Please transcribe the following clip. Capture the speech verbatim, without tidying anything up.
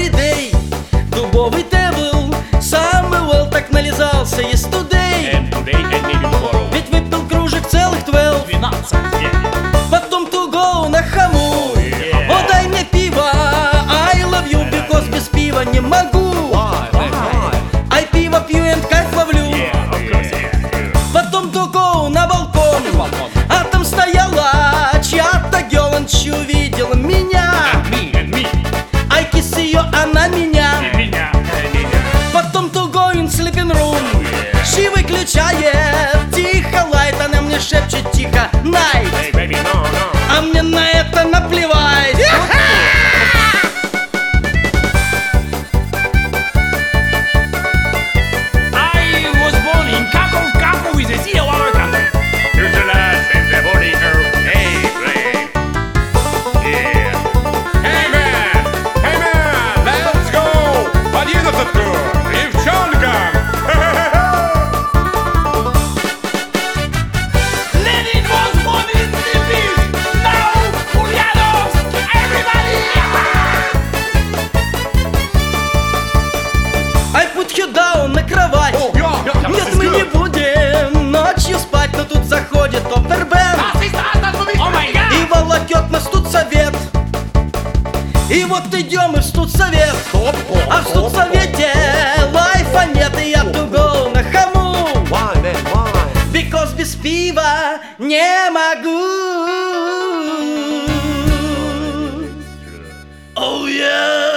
Holiday. Дубовый тейбл, Самуэл так нализался yesterday. And today I need tomorrow. Ведь выпил кружек целых twelve. Двенадцать. Потом to go на хаму. yeah. О, дай мне пиво, I love you, because без пива не могу. Ай, пиво пью и кайф ловлю. Yeah, of course, yeah. Потом to go на балкон. А там стояла чья-то геланч, увидела меня. And me, and me. Ай, кис ее, она меня. И меня, и меня. Потом to go in sleeping room. She выключает тихо лайт, она мне шепчет тихо night. Hey, baby, no, no. А мне на это наплевать. I was born in Krakow, Krakow is a city of our country. Switzerland is the body of April. Yeah. Hey man! Hey man! Let's go! Подъедут к девчонкам! Lenin was born in Sibir. Now, Ulyanovsk, everybody. Ай, put you down на кровать. Yeah, yeah, Нет, this is мы не good. будем ночью спать, но тут заходит опербенд Oh my God. и волокет нас тут совет. И вот идем мы в студсовет. А в студсовете лайфа нет, и я to go на хаму. Why, man, why? Because без пива не могу. Oh yeah.